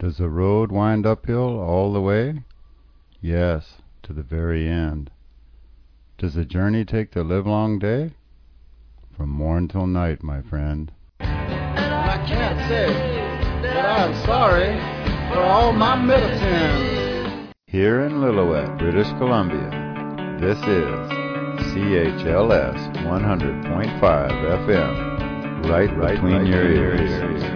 Does the road wind uphill all the way? Yes, to the very end. Does the journey take the livelong day? From morn till night, my friend. I can't say that I'm sorry for all my medicine. Here in Lillooet, British Columbia, this is CHLS 100.5 FM, right between your ears.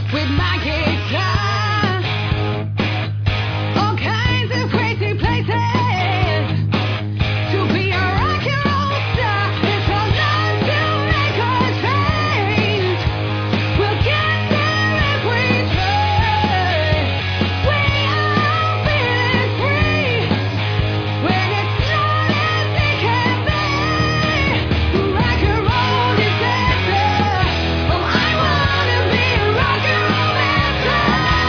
with my guitar. All kinds of crazy places to be a rock and roll star. It's all done to make us famous. We'll get there if we try. We are feeling free when it's not as it can be. Rock and roll disaster. Oh, I wanna be a rock and roll dancer.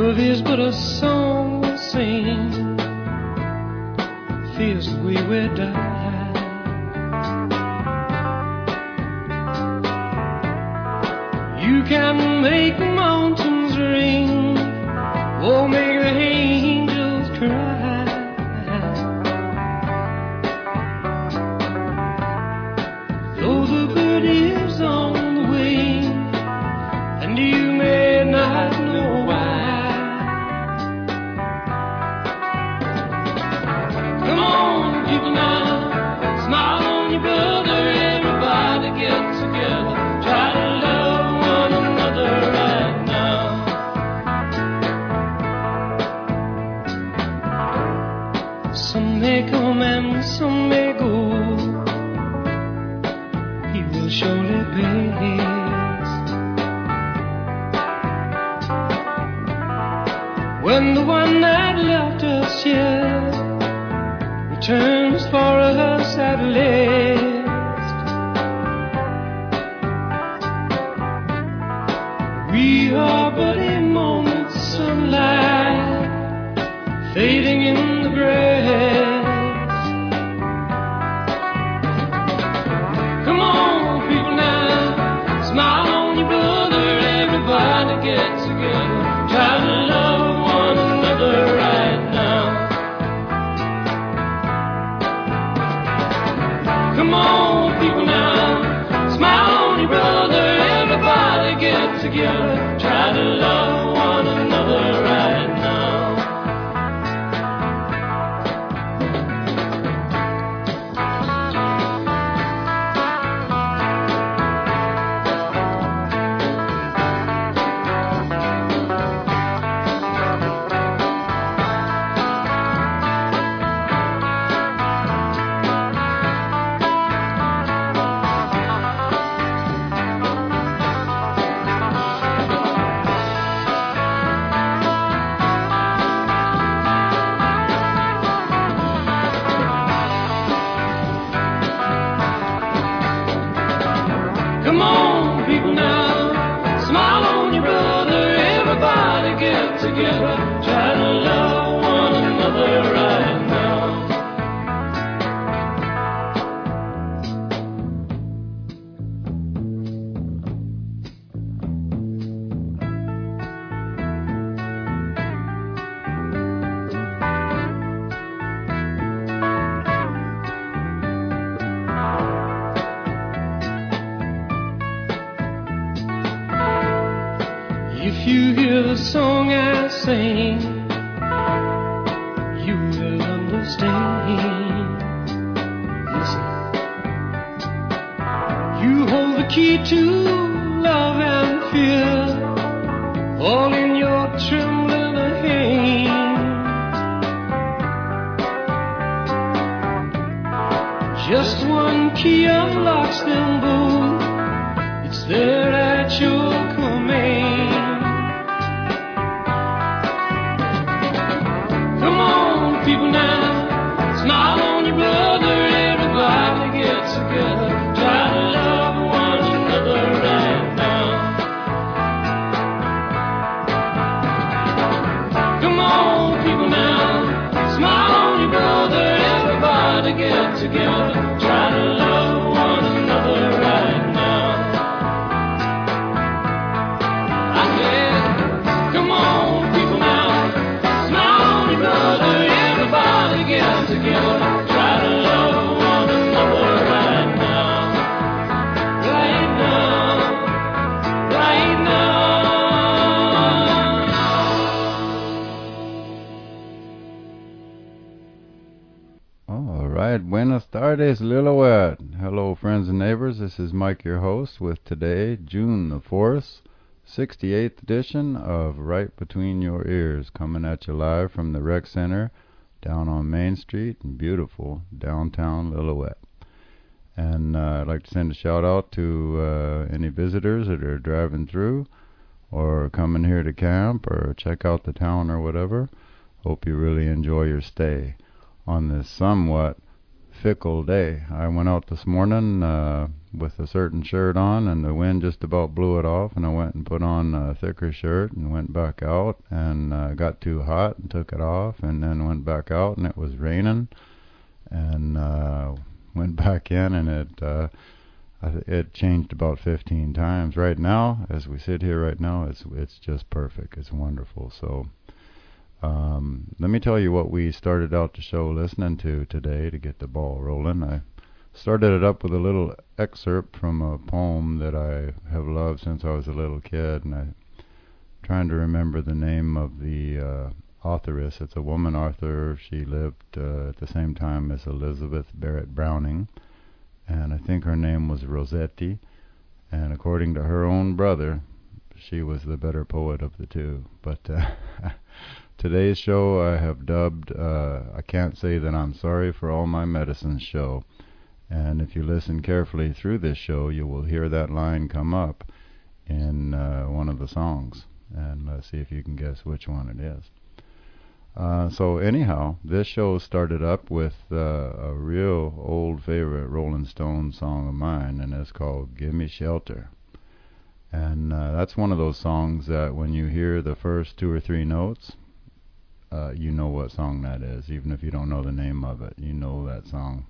Love is but a song we sing, feels the way we die. You can make mountains ring, or make the angels cry. Though the bird is on the wing, and you may not know why. Come on, people now, smile on your brother, everybody get together, try to love one another right now. Some may come and some may go, he will surely pay his. When the one that left us here returns for us at last, we are but a moment's sunlight fading in the grass. Come on, people now, smile on your brother, everybody get together, try to love one another right now. Come on, people now, smile on your brother, everybody get together, try to love one another right now. Come on, people now, smile on your brother, everybody get together, try to love one another right now. If you hear the song I sing, you will understand. Listen. You hold the key to love and fear, all in your trembling hand. Just one key unlocks them both, it's there at your command. People now, smile on your brother, everybody get together, try to love one another right now. Come on, people now, smile on your brother, everybody get together, try to love one another right now. I said, come on, people now, smile on your brother, everybody get together, try to love one another right now. Right now, right now. All right, buenas tardes, Lillooet. Hello, friends and neighbors. This is Mike, your host, with today, June the 4th, 68th edition of Right Between Your Ears, coming at you live from the Rec Center down on Main Street in beautiful downtown Lillooet. And I'd like to send a shout out to any visitors that are driving through or coming here to camp or check out the town or whatever. Hope you really enjoy your stay on this somewhat fickle day. I went out this morning with a certain shirt on, and the wind just about blew it off, and I went and put on a thicker shirt and went back out, and got too hot and took it off, and then went back out and it was raining, and went back in, and it changed about 15 times. Right now, as we sit here right now, it's just perfect. It's wonderful. So let me tell you what we started out the show listening to today to get the ball rolling. I started it up with a little excerpt from a poem that I have loved since I was a little kid, and I'm trying to remember the name of the authoress. It's a woman author. She lived at the same time as Elizabeth Barrett Browning, and I think her name was Rossetti, and according to her own brother, she was the better poet of the two. But today's show I have dubbed I Can't Say That I'm Sorry for All My Medicines show. And if you listen carefully through this show, you will hear that line come up in one of the songs. And let's see if you can guess which one it is. So anyhow, this show started up with a real old favorite Rolling Stones song of mine, and it's called Gimme Shelter. And that's one of those songs that when you hear the first 2 or 3 notes, you know what song that is. Even if you don't know the name of it, you know that song.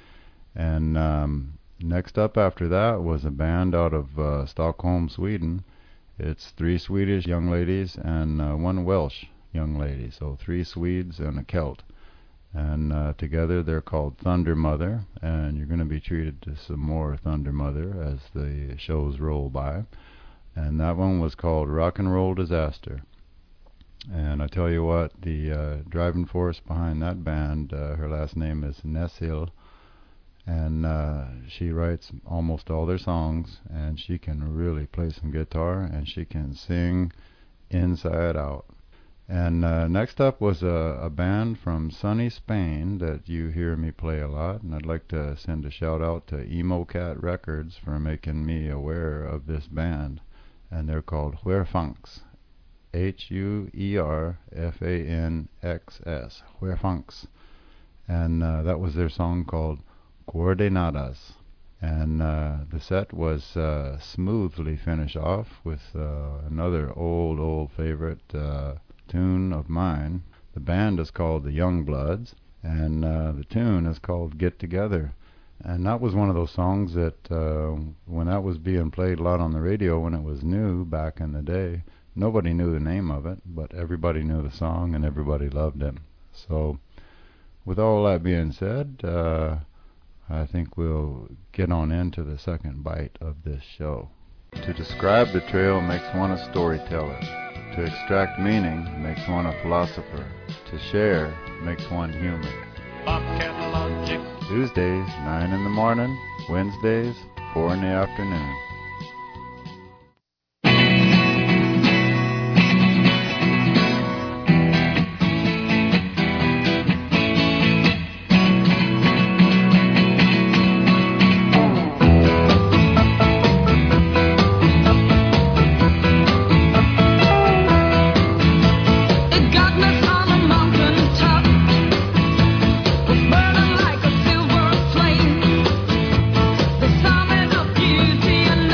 And next up after that was a band out of Stockholm, Sweden. It's 3 Swedish young ladies and 1 Welsh young lady. So 3 Swedes and a Celt. And together they're called Thunder Mother. And you're going to be treated to some more Thunder Mother as the shows roll by. And that one was called Rock and Roll Disaster. And I tell you what, the driving force behind that band, her last name is Nessil. And she writes almost all their songs, and she can really play some guitar, and she can sing inside out. And next up was a band from sunny Spain that you hear me play a lot, and I'd like to send a shout out to Emo Cat Records for making me aware of this band, and they're called Huerfanx, Huerfanx, Huerfanx, and that was their song called Coordenadas. And the set was smoothly finished off with another old favorite tune of mine. The band is called the Youngbloods, and the tune is called Get Together. And that was one of those songs that when that was being played a lot on the radio when it was new back in the day, nobody knew the name of it, but everybody knew the song and everybody loved it. So with all that being said, I think we'll get on into the second bite of this show. To describe the trail makes one a storyteller. To extract meaning makes one a philosopher. To share makes one human. Bobcat logic. Tuesdays, 9 in the morning. Wednesdays, 4 in the afternoon. Burning like a silver flame, the summit of beauty and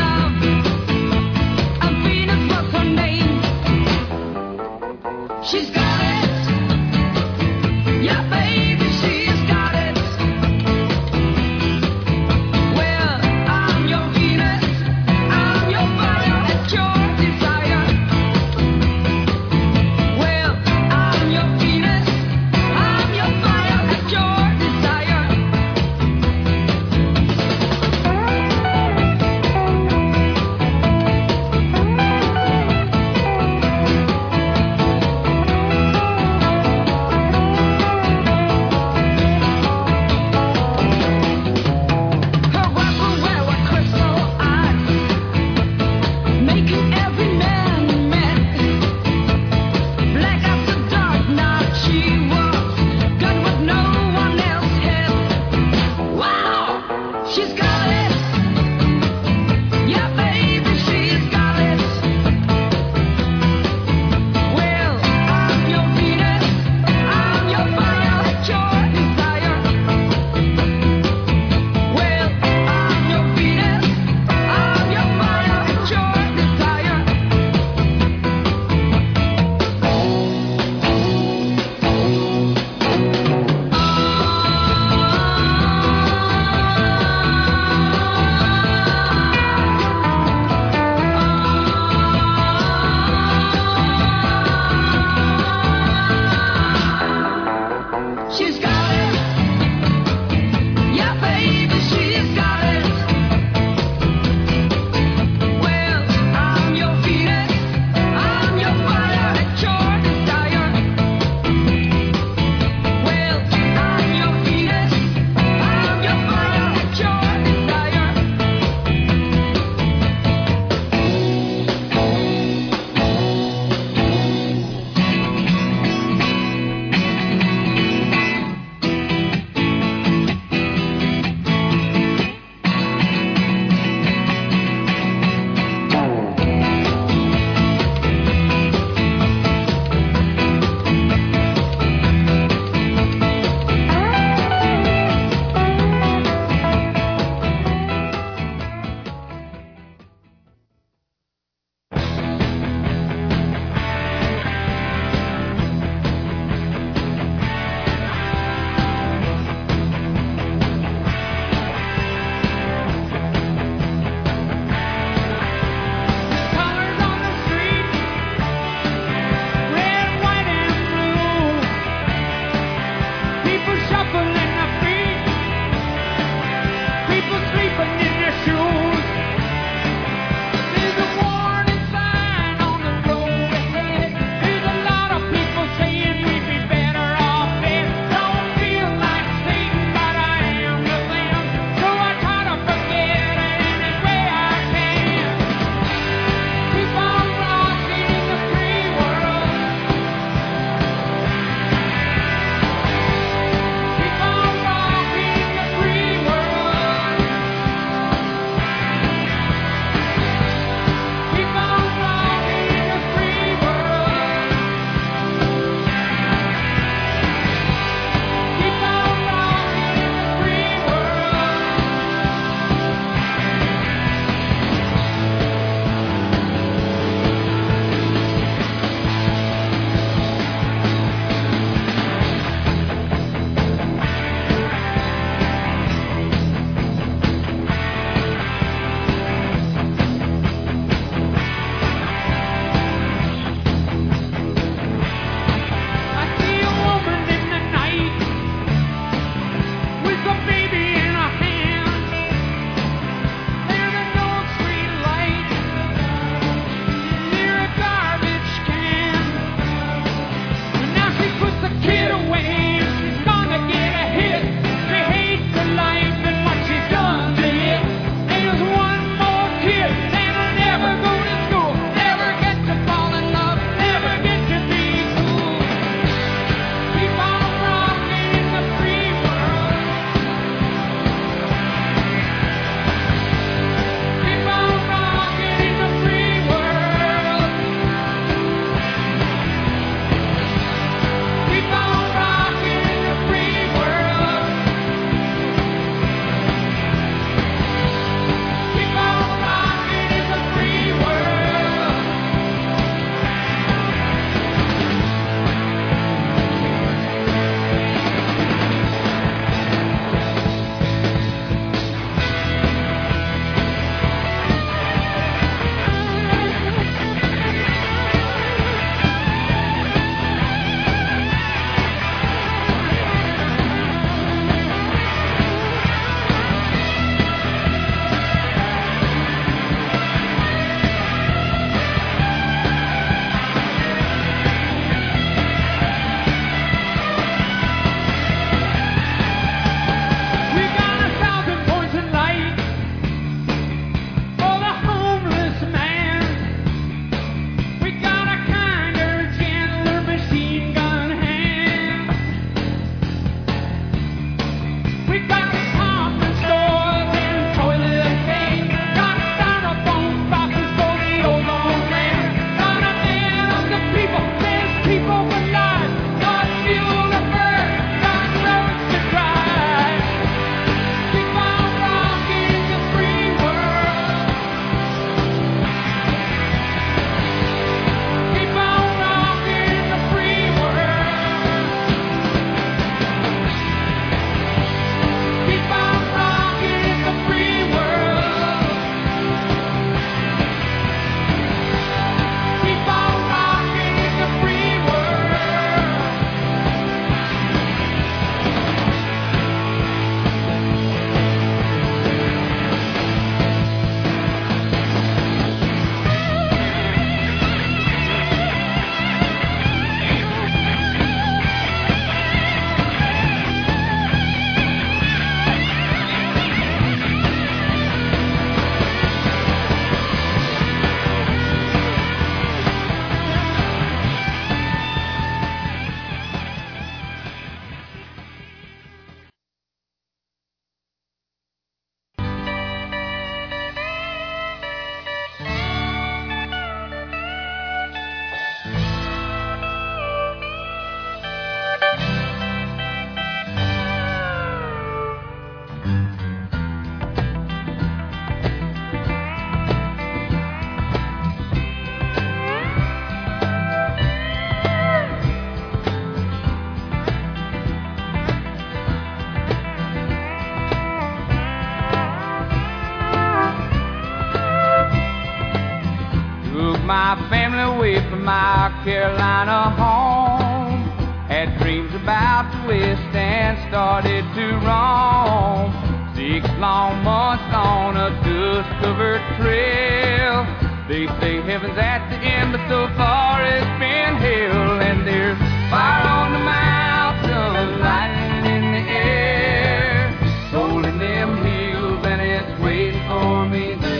my family away from my Carolina home. Had dreams about the West and started to roam. 6 long months on a dust-covered trail. They say heaven's at the end, but so far it's been hell. And there's fire on the mountain, lightning in the air, gold in them hills, and it's waiting for me there.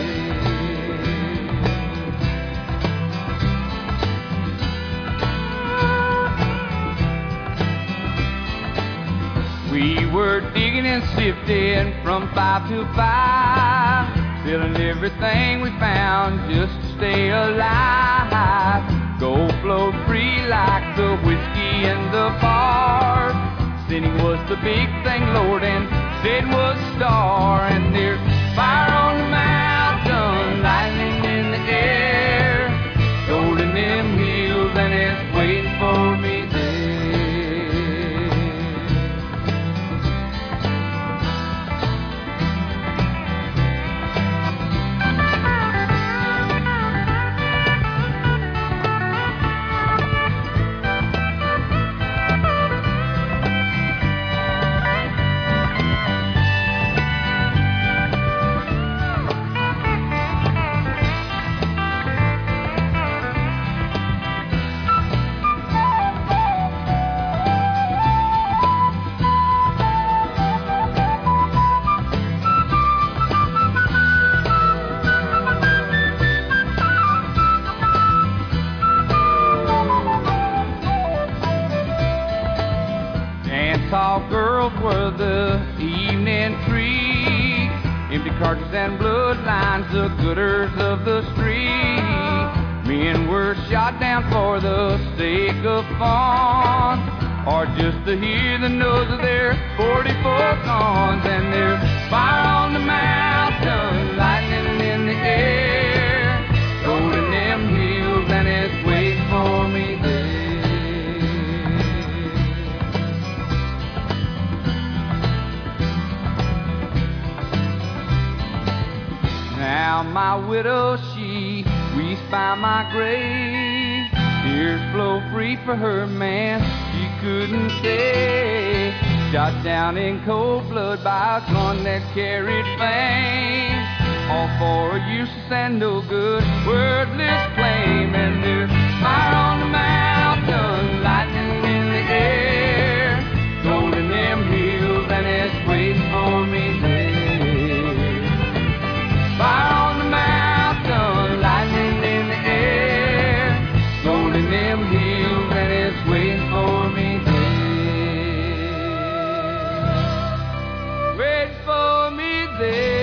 We were digging and sifting from 5 to 5, selling everything we found just to stay alive. Gold flowed free like the whiskey in the bar. Sinning was the big thing, Lord, and sin was the star. And there's fire on the mountain, lightning in the air, gold in them hills, and it's waiting for me there. Tall girls were the evening treat, empty cartridges and bloodlines, the gooders of the street. Men were shot down for the sake of fun, or just to hear the noise of their 44 guns. And there's fire on the mountain, lightning in the air, gold in them hills, and it's waiting for me there. Now my widow, she weeps by my grave. Tears flow free for her man, she couldn't say. Shot down in cold blood by a gun that carried fame, all for a useless and no good, wordless claim. And there's fire on the mountain, lightning in the air, gold in them hills, and it's waiting for me there. Fire on the mountain, lightning in the air, gold in them hills, and it's waiting for me there. Waiting for me there.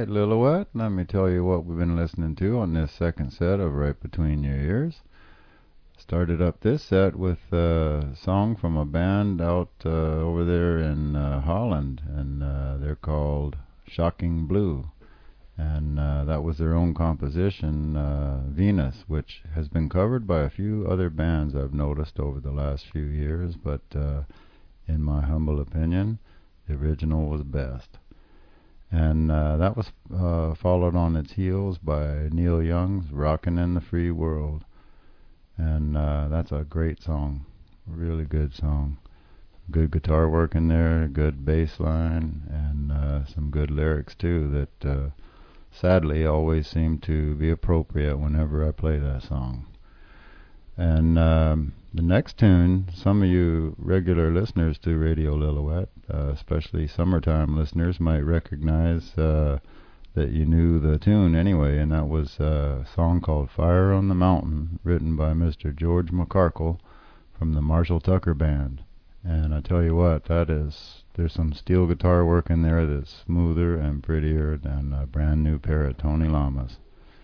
right, Lillooet, let me tell you what we've been listening to on this second set of Right Between Your Ears. Started up this set with a song from a band out over there in Holland, and they're called Shocking Blue. And that was their own composition, Venus, which has been covered by a few other bands I've noticed over the last few years, but in my humble opinion, the original was best. And that was followed on its heels by Neil Young's Rockin' in the Free World. And that's a great song, really good song. Good guitar work in there, good bass line, and some good lyrics too that sadly always seem to be appropriate whenever I play that song. And the next tune, some of you regular listeners to Radio Lillooet, especially summertime listeners, might recognize that you knew the tune anyway, and that was a song called Fire on the Mountain, written by Mr. George McCarkle from the Marshall Tucker Band. And I tell you what, there's some steel guitar work in there that's smoother and prettier than a brand new pair of Tony Lamas.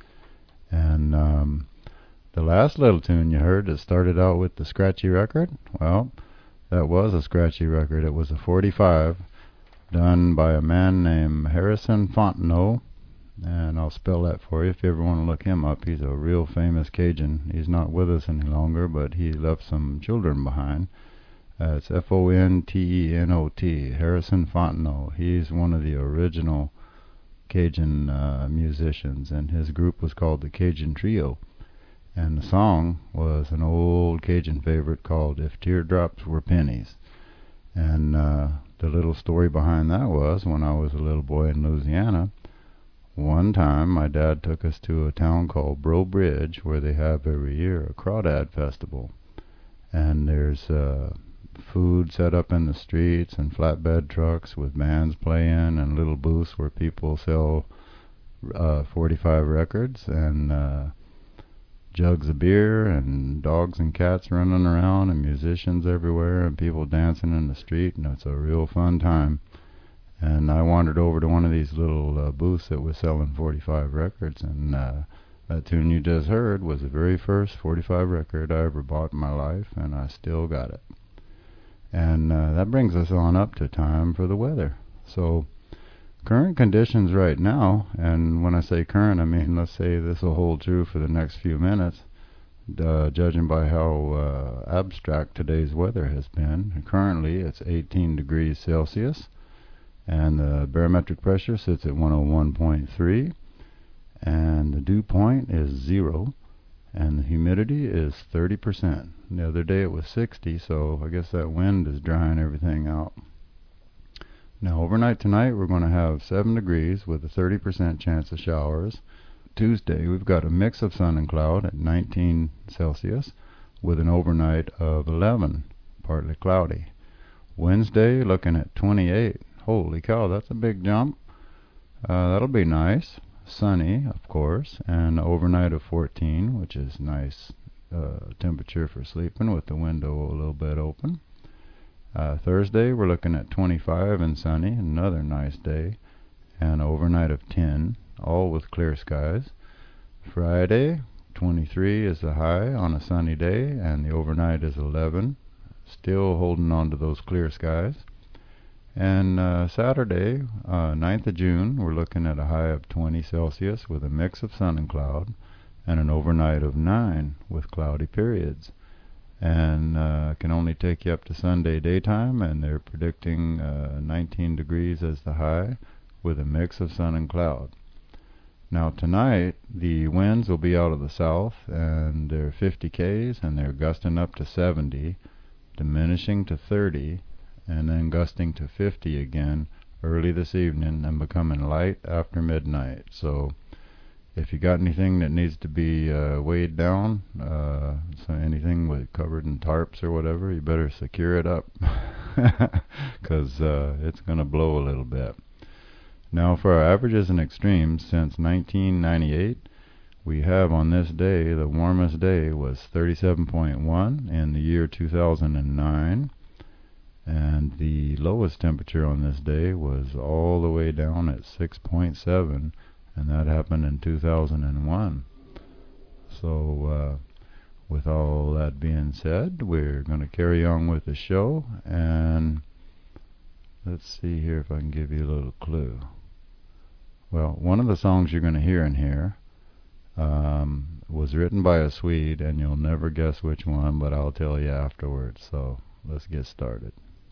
And the last little tune you heard that started out with the scratchy record, well, that was a scratchy record. It was a 45 done by a man named Harrison Fontenot, and I'll spell that for you if you ever want to look him up. He's a real famous Cajun. He's not with us any longer, but he left some children behind. It's Fontenot, Harrison Fontenot. He's one of the original Cajun musicians, and his group was called the Cajun Trio. And the song was an old Cajun favorite called If Teardrops Were Pennies. And the little story behind that was, when I was a little boy in Louisiana, one time my dad took us to a town called Breaux Bridge, where they have every year a crawdad festival. And there's food set up in the streets and flatbed trucks with bands playing and little booths where people sell 45 records and jugs of beer and dogs and cats running around and musicians everywhere and people dancing in the street, and it's a real fun time. And I wandered over to one of these little booths that was selling 45 records, and that tune you just heard was the very first 45 record I ever bought in my life, and I still got it. And that brings us on up to time for the weather. So current conditions right now, and when I say current, I mean let's say this will hold true for the next few minutes, judging by how abstract today's weather has been. Currently it's 18 degrees Celsius, and the barometric pressure sits at 101.3, and the dew point is 0, and the humidity is 30%. The other day it was 60, so I guess that wind is drying everything out. Now overnight tonight we're going to have 7 degrees with a 30% chance of showers. Tuesday we've got a mix of sun and cloud at 19 Celsius with an overnight of 11, partly cloudy. Wednesday looking at 28. Holy cow, that's a big jump. That'll be nice. Sunny, of course, and overnight of 14, which is nice temperature for sleeping with the window a little bit open. Thursday we're looking at 25 and sunny, another nice day, and overnight of 10, all with clear skies. Friday 23 is the high on a sunny day, and the overnight is 11, still holding on to those clear skies. And Saturday, 9th of June, we're looking at a high of 20 Celsius with a mix of sun and cloud, and an overnight of 9 with cloudy periods. And can only take you up to Sunday daytime, and they're predicting 19 degrees as the high with a mix of sun and cloud. Now tonight the winds will be out of the south, and they're 50 k's, and they're gusting up to 70, diminishing to 30, and then gusting to 50 again early this evening and becoming light after midnight. So if you got anything that needs to be weighed down, so anything covered in tarps or whatever, you better secure it up because it's going to blow a little bit. Now for our averages and extremes since 1998, we have on this day, the warmest day was 37.1 in the year 2009, and the lowest temperature on this day was all the way down at 6.7, and that happened in 2001. So with all that being said, we're going to carry on with the show, and let's see here if I can give you a little clue. Well, one of the songs you're going to hear in here was written by a Swede, and you'll never guess which one, but I'll tell you afterwards. So let's get started.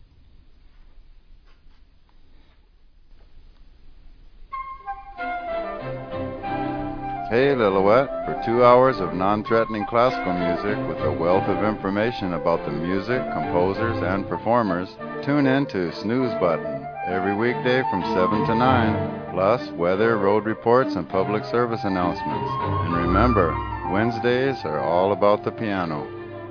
Hey Lillooet, for 2 hours of non-threatening classical music with a wealth of information about the music, composers, and performers, tune in to Snooze Button every weekday from 7 to 9, plus weather, road reports, and public service announcements. And remember, Wednesdays are all about the piano.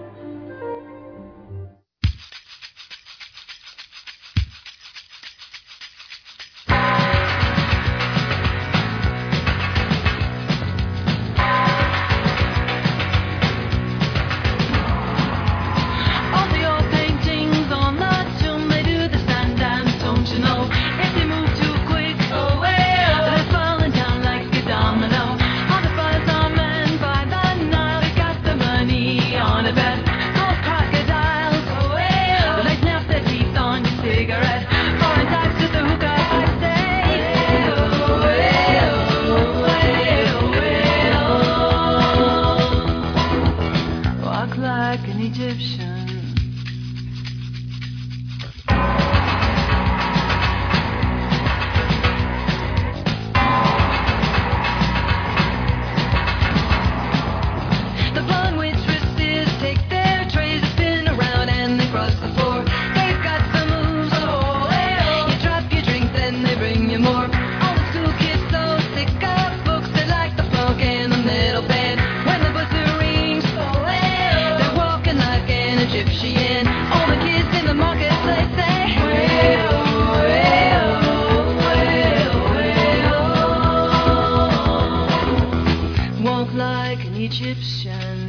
All the old paintings on the tomb, they do the stand dance, don't you know? If they move too quick, oh well, they're falling down like a domino. All the fires are men by the Nile, they got the money on a bet. Gold crocodiles, oh well, they snap their teeth on your cigarette. Foreign types with the hookah, I say, oh well, walk like an Egyptian. The blonde waitresses take their trays, they spin around and they cross the floor. They've got some moves, oh well. You drop your drink, then they bring you more. All the school kids so sick of books, they like the funk in the middle bed. When the buzzer rings, oh well, they're walking like an Egyptian. All the kids in the marketplace say, well, walk like an Egyptian.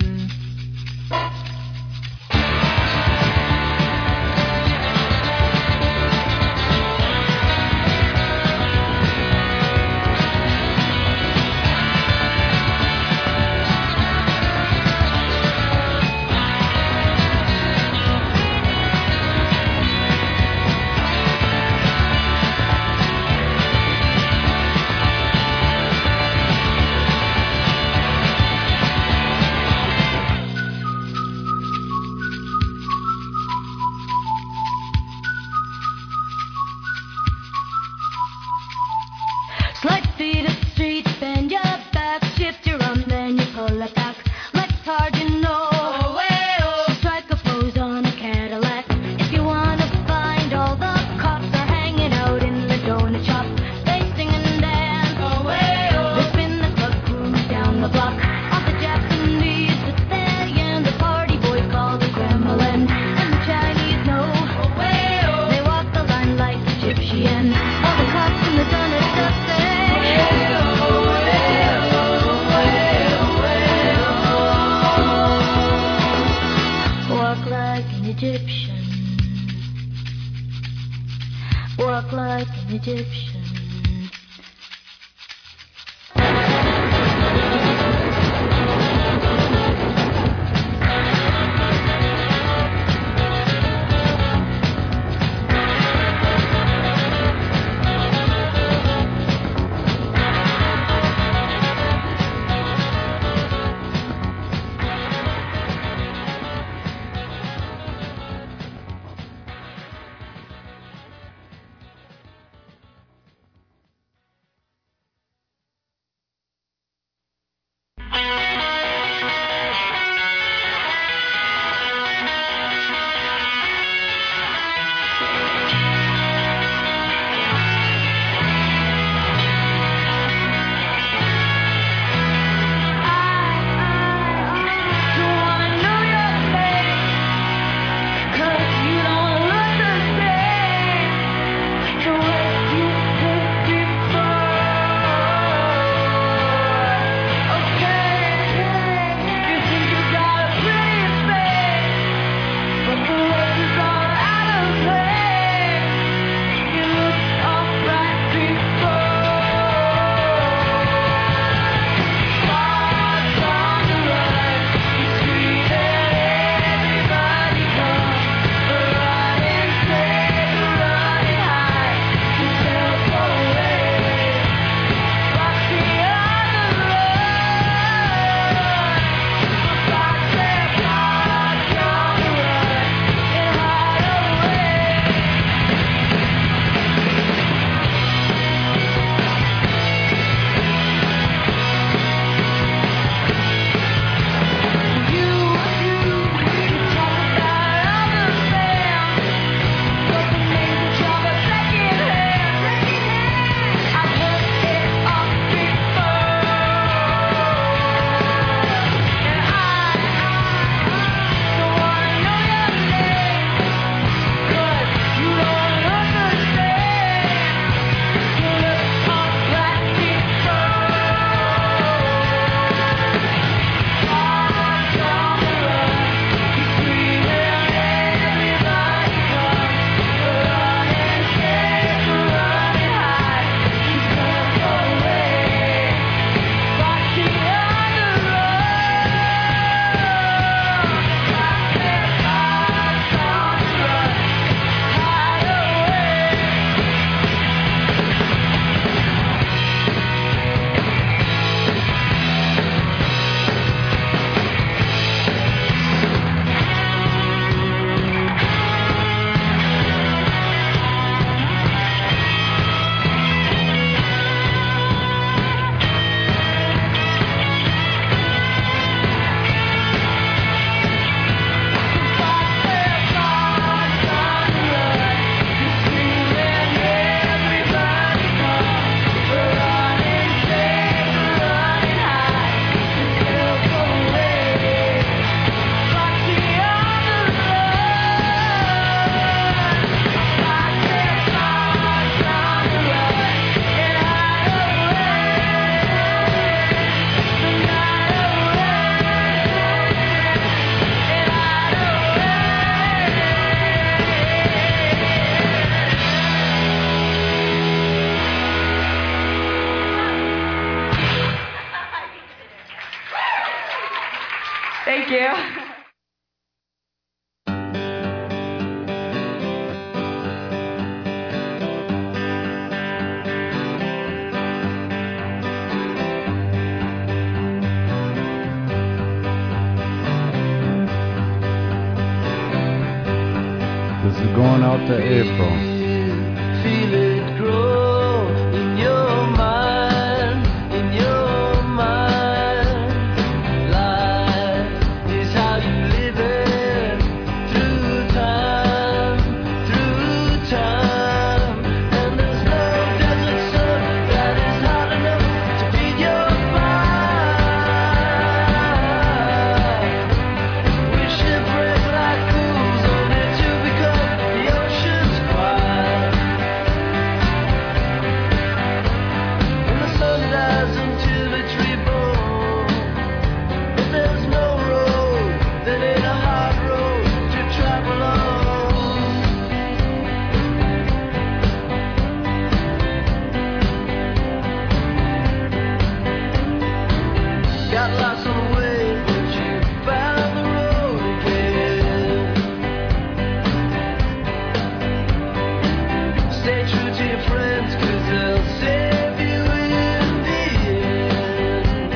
Thank you. This is going out to April. Feel it grow in your mind, in your mind. Life is how you live it through time, through time. And there's no desert sun that is hot enough to feed your mind. We shipwreck like fools only to become the ocean's quiet. And the sun dies until it's reborn. But there's no road that ain't a hard road to travel on. Got lost on the way, but you found the road again. Stay true to your friends, 'cause they'll save you in the end.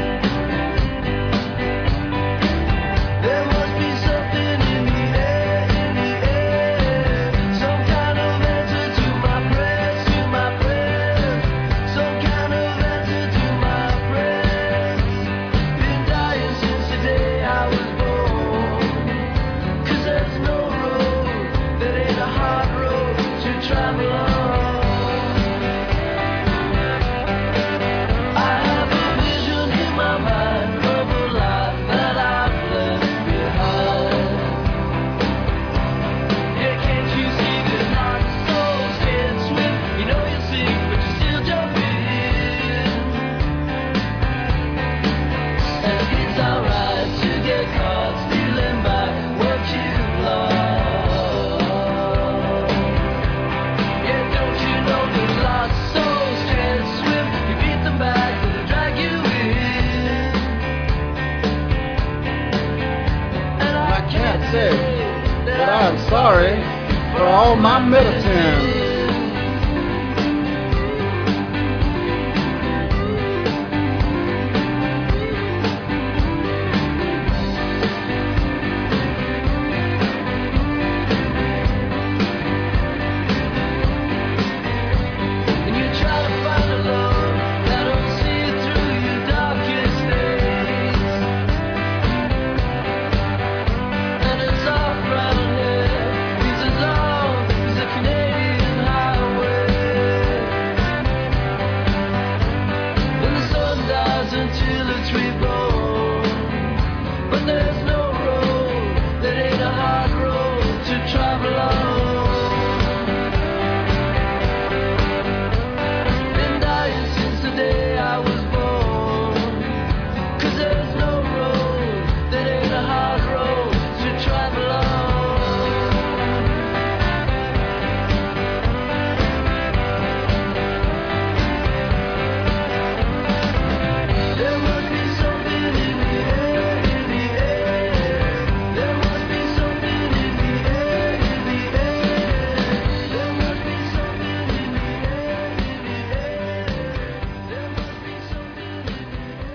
There must be something in the air, in the air. Some kind of answer to my prayers, to my prayers. Some kind of answer to my prayers. Been dying since the day I was born. 'Cause there's no road that ain't a hard road to travel on. I have a vision in my mind of a life that I've left behind. Yeah, can't you see that lost souls can't swim? You know you sink, but you still jump in. And it's alright to get caught stealing back what you've lost. Yeah, don't you know that lost souls can't swim? You beat them back and they drag you in. And I can't say that I'm sorry for all my militants. And you try to find a love that'll see you through your darkest days. And it's off right ahead. He's as long as a Canadian highway. And the sun dies until it's reborn. But there's no road that ain't a hard road to travel on. Been dying since the day I was born. 'Cause there's no road that ain't a hard road to travel on. There must be something in the air, in the air. There must be something in the air, in the air. There must be something in the air, in the air. There must be something in the air, in the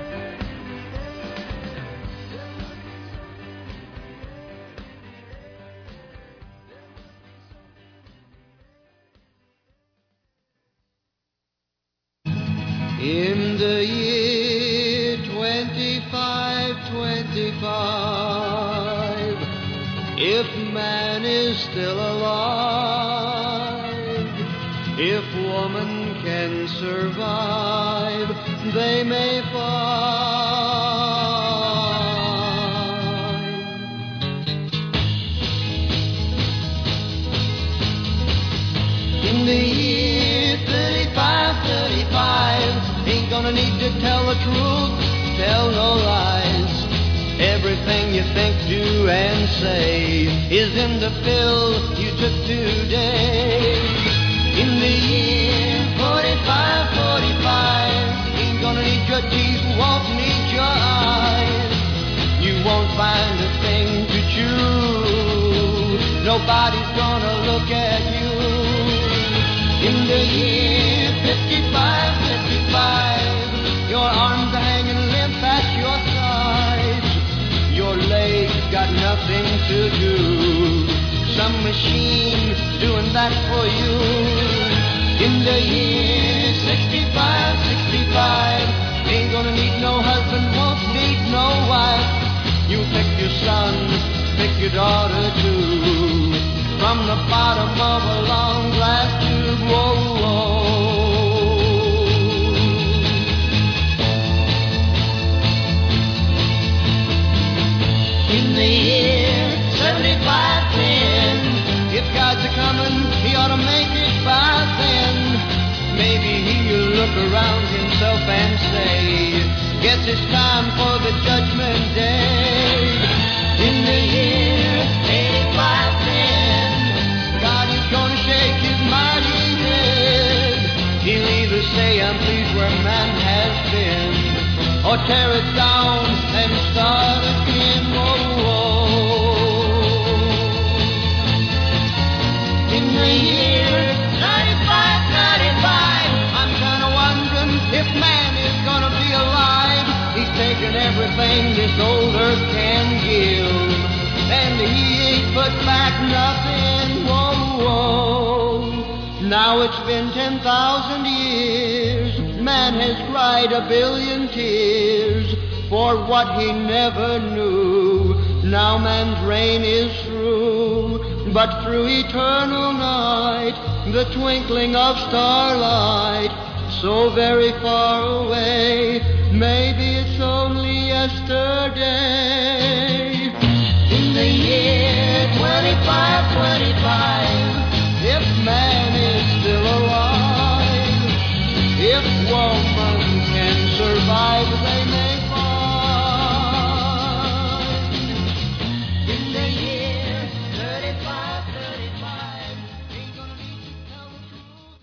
In the year 2525, if man is still alive, if woman can survive, they may find. In the year 3535, ain't gonna need to tell the truth, tell no lies. Everything you think, do, and say is in the pill you took today. In the year 4545, ain't gonna need your teeth, won't need your eyes. You won't find a nobody's gonna look at you. In the year 55, 55, your arms are hanging limp at your sides. Your legs got nothing to do. Some machine doing that for you. In the year 65, 65, ain't gonna need no husband, won't need no wife. You pick your son, pick your daughter too. From the bottom of a long glass tube, whoa, whoa. In the year 7510, if God's a comin', he ought to make it by then. Maybe he'll look around himself and say, guess it's time for the judgment day. In the year 8510, God is gonna shake his mighty head. He'll either say, I'm pleased where man has been, or tear it down and start again. Whoa, whoa. In the year 95, I'm kinda wondering if man is gonna be alive. He's taken everything this old earth can give, and he ain't put back nothing. Whoa, whoa. Now it's been 10,000 years. Man has cried a billion tears for what he never knew. Now man's reign is through, but through eternal night, the twinkling of starlight, so very far away, maybe it's only yesterday. In the year 2525, if man is still alive, if woman can survive, they may find. In the year 3535, ain't gonna need to tell the truth.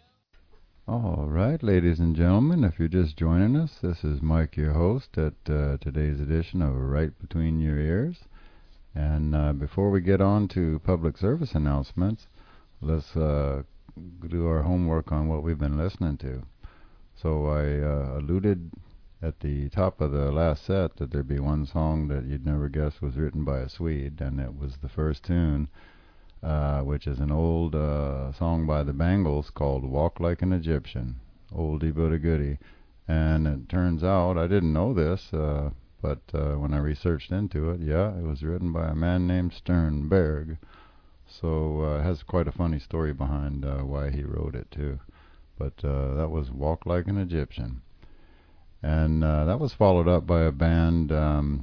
All right, ladies and gentlemen, if you're just joining us, this is Mike, your host, at today's edition of Right Between Your Ears. And before we get on to public service announcements, let's do our homework on what we've been listening to. So I alluded at the top of the last set that there'd be one song that you'd never guess was written by a Swede, and it was the first tune, which is an old song by the Bangles called Walk Like an Egyptian, oldie but a goodie. And it turns out, I didn't know this, but when I researched into it, yeah, it was written by a man named Sternberg. So it has quite a funny story behind why he wrote it too. But that was Walk Like an Egyptian. And that was followed up by a band.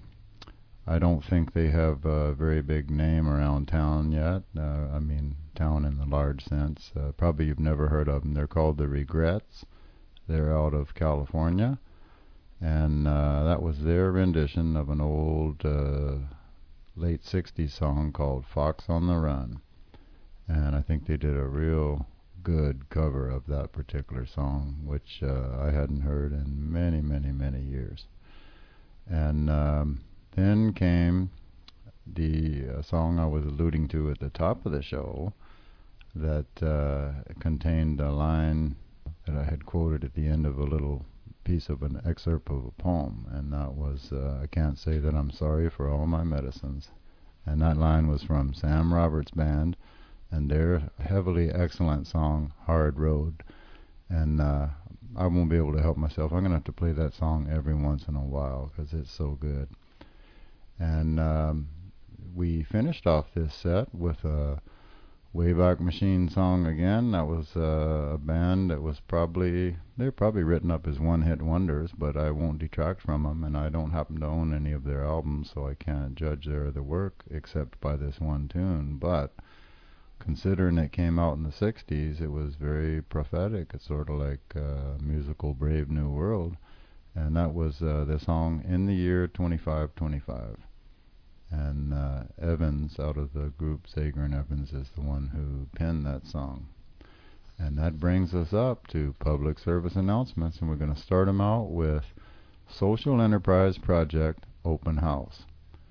I don't think they have a very big name around town yet. I mean, town in the large sense. Probably you've never heard of them. They're called The Regrets. They're out of California. And that was their rendition of an old late 60s song called Fox on the Run. And I think they did a real good cover of that particular song, which I hadn't heard in many, many, many years. And then came the song I was alluding to at the top of the show that contained a line that I had quoted at the end of a little piece of an excerpt of a poem, and that was, I can't say that I'm sorry for all my medicines. And that line was from Sam Roberts Band and their heavily excellent song, Hard Road. And I won't be able to help myself. I'm going to have to play that song every once in a while because it's so good. And we finished off this set with a Wayback Machine song again. That was a band that was they're probably written up as one-hit wonders, but I won't detract from them, and I don't happen to own any of their albums, so I can't judge their other work except by this one tune. But considering it came out in the 60s, it was very prophetic. It's sort of like musical Brave New World, and that was the song In the Year 2525. And Evans, out of the group Sager and Evans, is the one who penned that song. And that brings us up to public service announcements, and we're going to start them out with Social Enterprise Project Open House.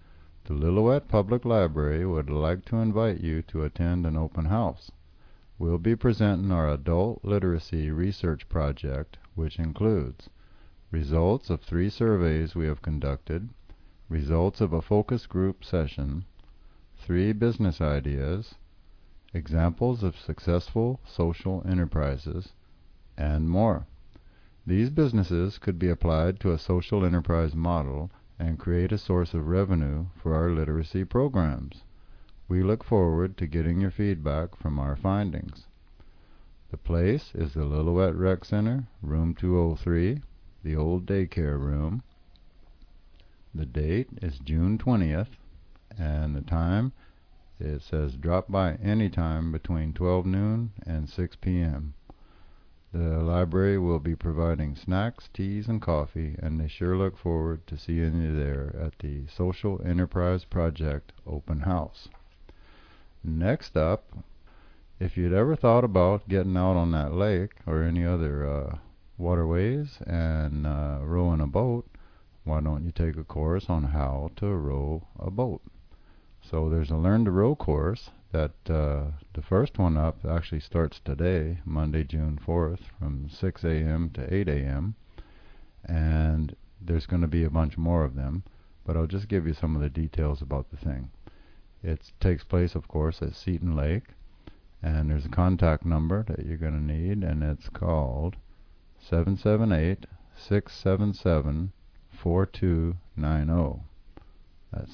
The Lillooet Public Library would like to invite you to attend an open house. We'll be presenting our adult literacy research project, which includes results of 3 surveys we have conducted, results of a focus group session, 3 business ideas, examples of successful social enterprises, and more. These businesses could be applied to a social enterprise model and create a source of revenue for our literacy programs. We look forward to getting your feedback from our findings. The place is the Lillooet Rec Center, room 203, the old daycare room. The date is June 20th, and the time, it says drop by any time between 12 noon and 6 p.m. The library will be providing snacks, teas, and coffee, and they sure look forward to seeing you there at the Social Enterprise Project Open House. Next up, if you'd ever thought about getting out on that lake or any other waterways and rowing a boat, why don't you take a course on how to row a boat? So there's a Learn to Row course that the first one up actually starts today, Monday, June 4th, from 6 a.m. to 8 a.m. And there's going to be a bunch more of them, but I'll just give you some of the details about the thing. It takes place, of course, at Seton Lake, and there's a contact number that you're going to need, and it's called 778-677-4290. That's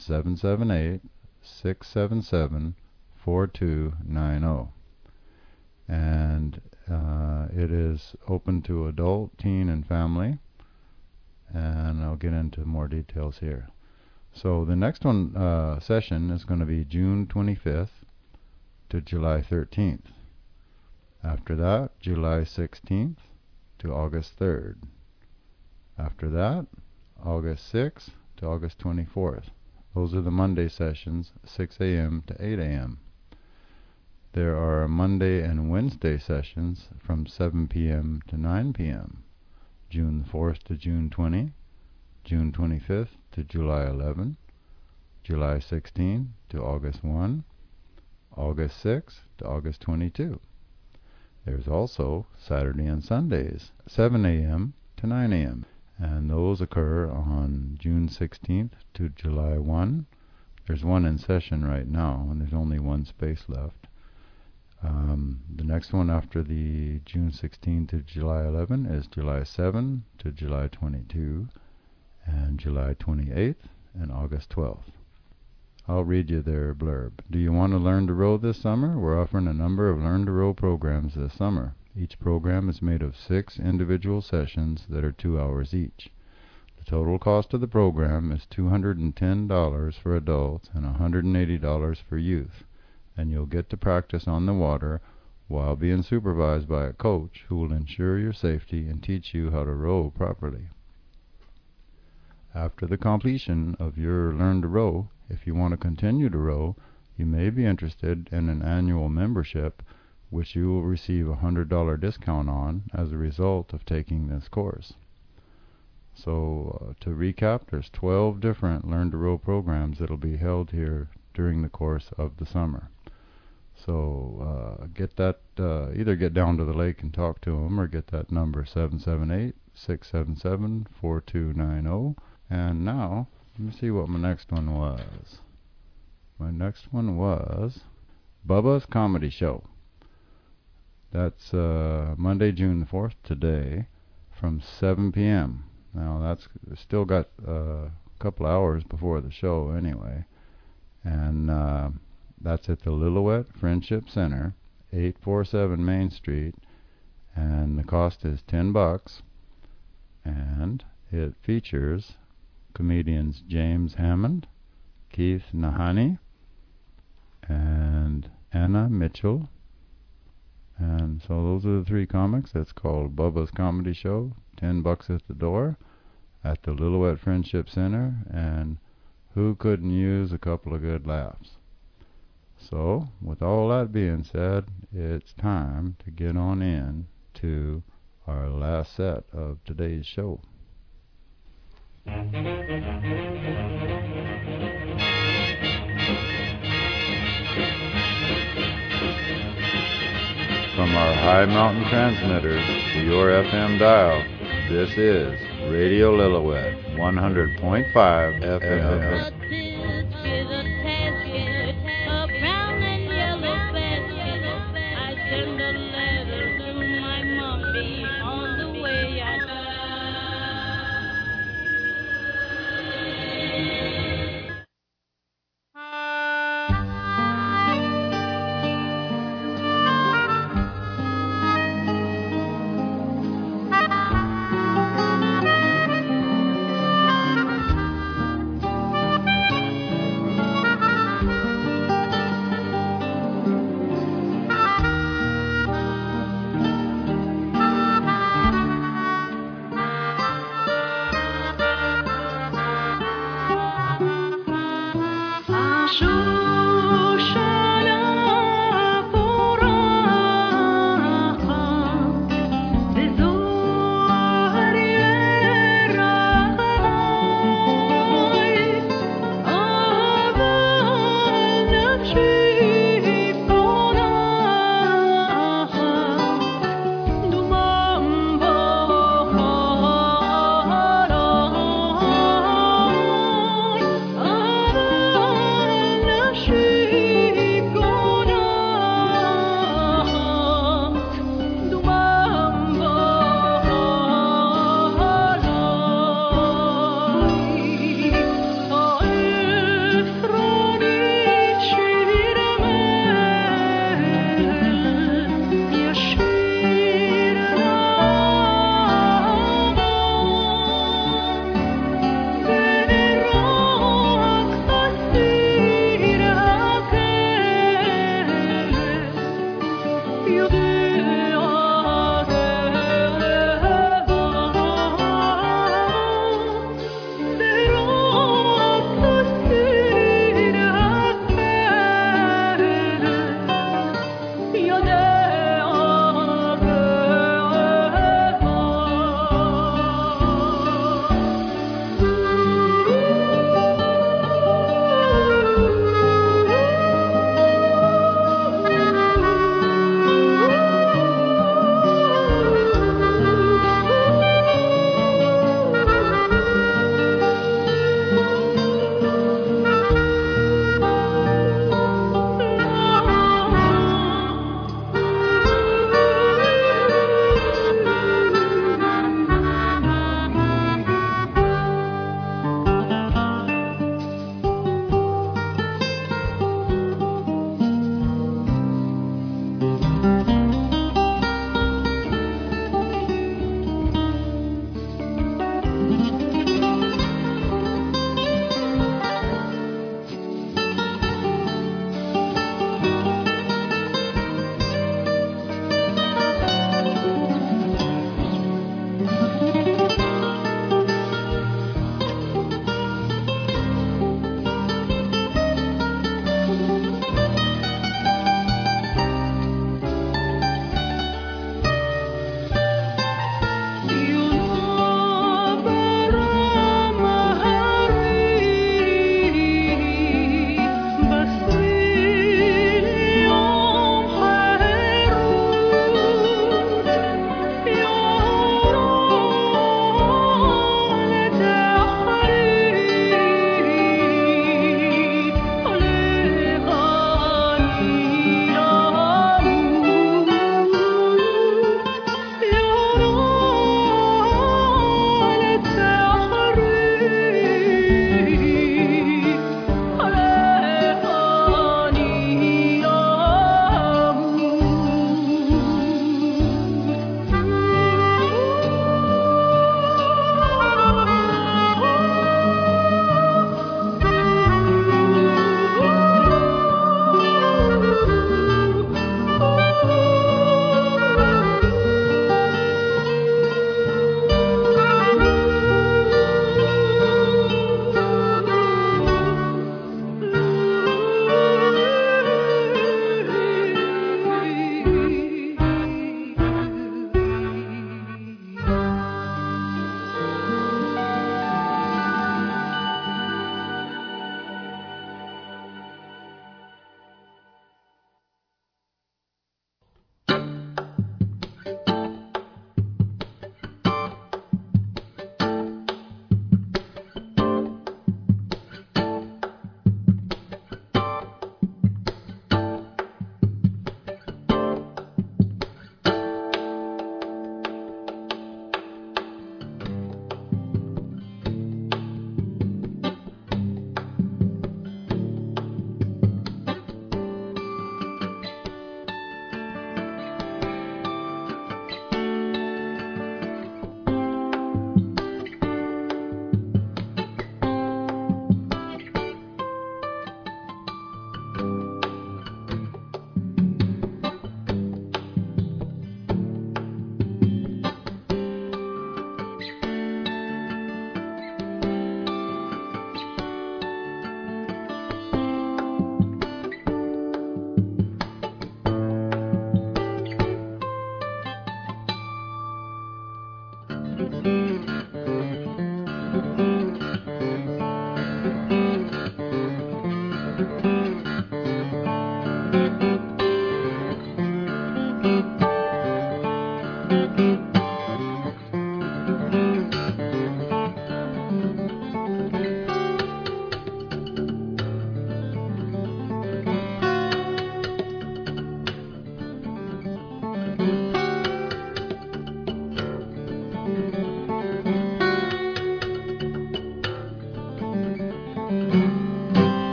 778-677-4290. And it is open to adult, teen, and family, and I'll get into more details here. So the next one session is going to be June 25th to July 13th. After that, July 16th to August 3rd. After that, August 6th to August 24th. Those are the Monday sessions, 6 a.m. to 8 a.m. There are Monday and Wednesday sessions from 7 p.m. to 9 p.m. June 4th to June 20, June 25th to July 11, July 16 to August 1, August 6 to August 22. There's also Saturday and Sundays, 7 a.m. to 9 a.m. And those occur on June 16th to July 1. There's one in session right now, and there's only one space left. The next one after the June 16 to July 11 is July 7 to July 22, and July 28th and August 12th. I'll read you their blurb. Do you want to learn to row this summer? We're offering a number of Learn to Row programs this summer. Each program is made of 6 individual sessions that are 2 hours each. The total cost of the program is $210 for adults and $180 for youth, and you'll get to practice on the water while being supervised by a coach who will ensure your safety and teach you how to row properly. After the completion of your Learn to Row, if you want to continue to row, you may be interested in an annual membership, which you will receive a $100 discount on as a result of taking this course. So to recap, there's 12 different Learn to Row programs that will be held here during the course of the summer. So either get down to the lake and talk to them, or get that number 778-677-4290. And now, let me see what my next one was. My next one was Bubba's Comedy Show. That's Monday, June the 4th, today, from 7 p.m. Now, that's still got a couple hours before the show anyway. And that's at the Lillooet Friendship Center, 847 Main Street. And the cost is $10. And it features comedians James Hammond, Keith Nahani, and Anna Mitchell. And so those are the 3 comics. It's called Bubba's Comedy Show, $10 at the door at the Lillooet Friendship Center, and who couldn't use a couple of good laughs? So, with all that being said, it's time to get on in to our last set of today's show. from our high mountain transmitters to your FM dial. This is Radio Lillooet, 100.5 FM.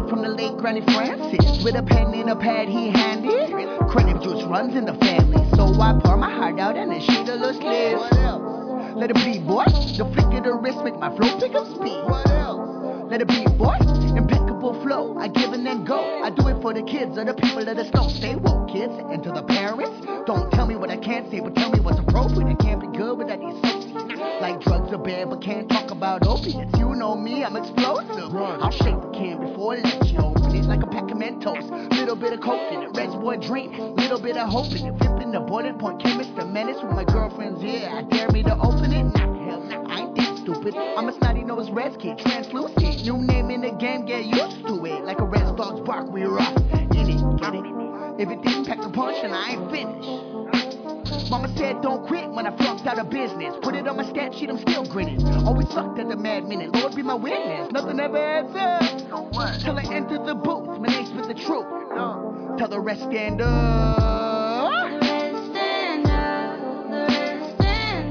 from the late Granny Francis. With a pen and a pad he handed. Credit juice runs in the family. So I pour my heart out and a sheet of loose lips. Let it bleed, boy. The flick of the wrist make my flow pick up speed. Let it be, boy. Impeccable flow. I give and then go. I do it for the kids or the people that just don't stay woke, kids. And to the parents, don't tell me what I can't say, but tell me what's appropriate. I can't be good without these associates. Like drugs are bad, but can't talk about opiates. You know me, I'm explosive. I'll shake the can before I let you open it like a pack of Mentos. Little bit of coke in it, reservoir dream. Little bit of hope in it. Flipping the boiling point, chemist, the menace with my girlfriend's here. I dare me to open it. Nah, hell nah, I ain't that stupid. I'm a snotty nose red kid, translucent. New name in the game, get used to it. Like a red dog's bark, we rock in it, get it? If it didn't pack a punch, then I ain't finished. Mama said don't quit when I flunked out of business. Put it on my stat sheet, I'm still grinning. Always sucked at the mad minute, Lord be my witness. Nothing ever adds up. So what? Till I enter the booth, my name's with the truth. Tell the rest stand up. The rest stand up, the rest stand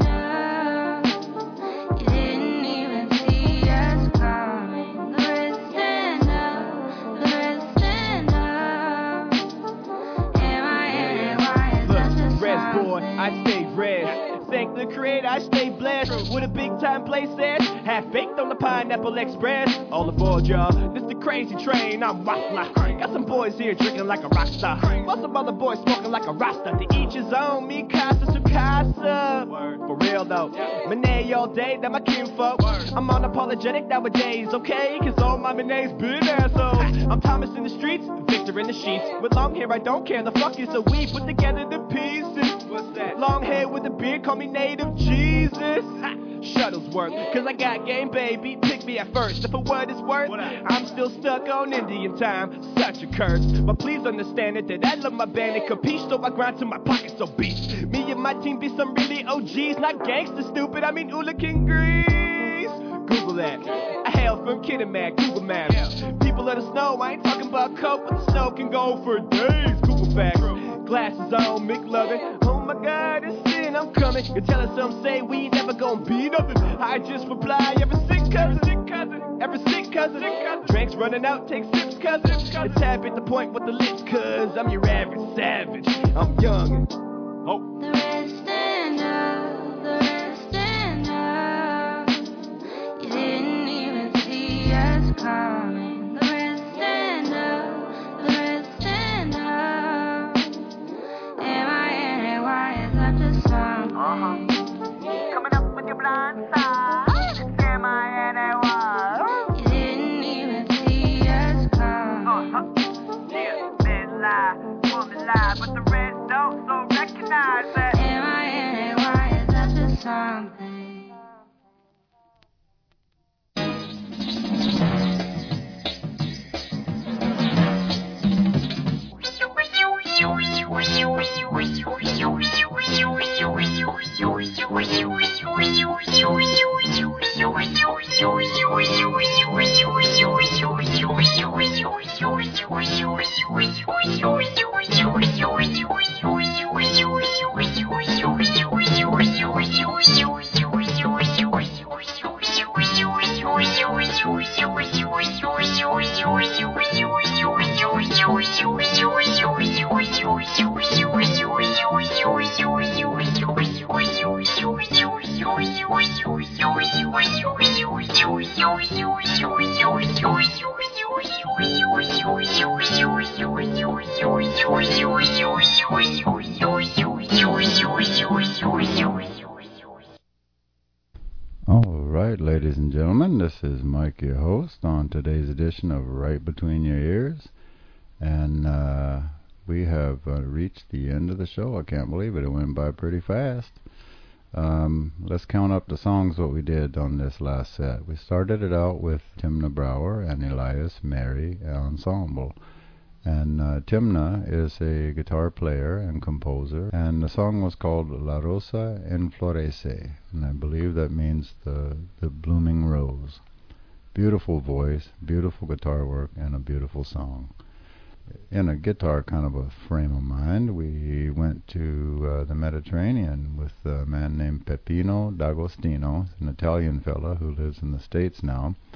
up. You didn't even see us coming. The rest stand up, the rest stand up. Am I in it? Why is that the Red song? boy, I stay red. Thank the creator, I stay blessed with a big time place set. Half baked on the Pineapple Express. All aboard, y'all. This the crazy train. I'm rock like. Got some boys here drinking like a rock star. While some other boys smoking like a rasta. To each his own, me casa su casa. For real though, Monet all day, that my kinfolk. I'm unapologetic nowadays, okay? Cause all my Monet's been assholes. I'm Thomas in the streets, Victor in the sheets. With long hair, I don't care. The fuck is a we put together the pieces. What's that? Long hair with a beard, call me Native Jesus. Shuttles work, cause I got game, baby. Pick me at first, and for what it's worth, I'm still stuck on Indian time. Such a curse, but please understand it that I love my band and capiche, so I grind till my pockets obese. Me and my team be some really OGs, not gangster stupid. I mean Oolican Grease. Google that. I hail from Kiddermack, Google Maps. People of the snow, I ain't talking about coke, but the snow can go for days. Google facts. Glasses on, McLovin. Oh my God, it's sin, I'm coming. You're telling some say we ain't never gonna be nothing. I just reply, ever sick cousin, ever sick cousin. Drinks running out, take sips cousin. And tap at the point with the lips, cause I'm your average savage. I'm young and oh. The rest stand up, the rest stand up. You didn't even see us coming. The rest stand up, the rest stand up. Am I in it? Why is that the song? Coming up with your blind side. Am I in it? Why? You didn't even see us coming. Yeah, men lie, woman lie, but the rest don't, so recognize that. Am I in it? Why is that the something? All right, ladies and gentlemen, this is Mike, your host, on today's edition of Right Between Your Ears. And we have reached the end of the show. I can't believe it. It went by pretty fast. Let's count up the songs what we did on this last set. We started it out with Timna Brower and Elias Mary Ensemble. And Timna is a guitar player and composer, and the song was called La Rosa Enflorece, and I believe that means the blooming rose. Beautiful voice, beautiful guitar work, and a beautiful song. In a guitar kind of a frame of mind, we went to the Mediterranean with a man named Peppino D'Agostino, an Italian fella who lives in the States now,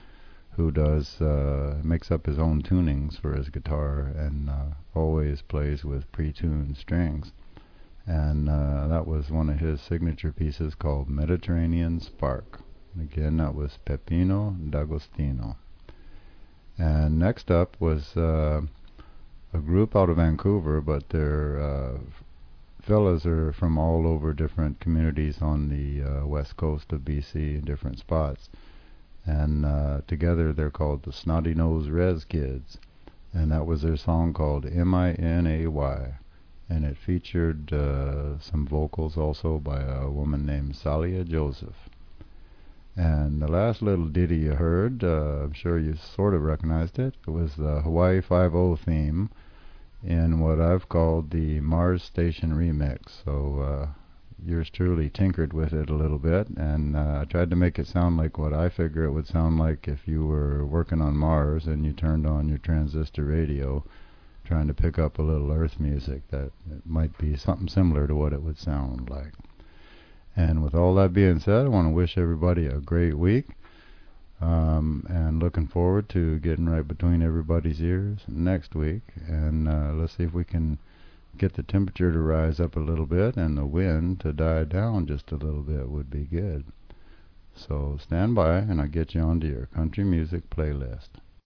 who makes up his own tunings for his guitar and always plays with pre-tuned strings. And that was one of his signature pieces called Mediterranean Spark. Again, that was Peppino D'Agostino. And next up was a group out of Vancouver, but their fellas are from all over different communities on the west coast of BC in different spots. And together they're called the Snotty Nose Rez Kids. And that was their song called M-I-N-A-Y. And it featured some vocals also by a woman named Salia Joseph. And the last little ditty you heard, I'm sure you sort of recognized it. It was the Hawaii Five-0 theme in what I've called the Mars Station remix. So yours truly tinkered with it a little bit, and I tried to make it sound like what I figure it would sound like if you were working on Mars and you turned on your transistor radio trying to pick up a little Earth music. That it might be something similar to what it would sound like. And with all that being said, I want to wish everybody a great week, and looking forward to getting right between everybody's ears next week. And let's see if we can get the temperature to rise up a little bit and the wind to die down just a little bit would be good. So stand by and I'll get you onto your country music playlist.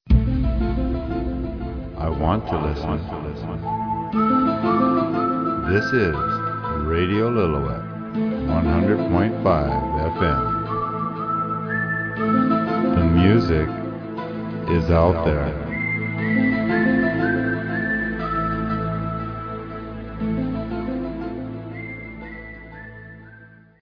I want to listen. This is Radio Lillooet, 100.5 FM. The music is out there.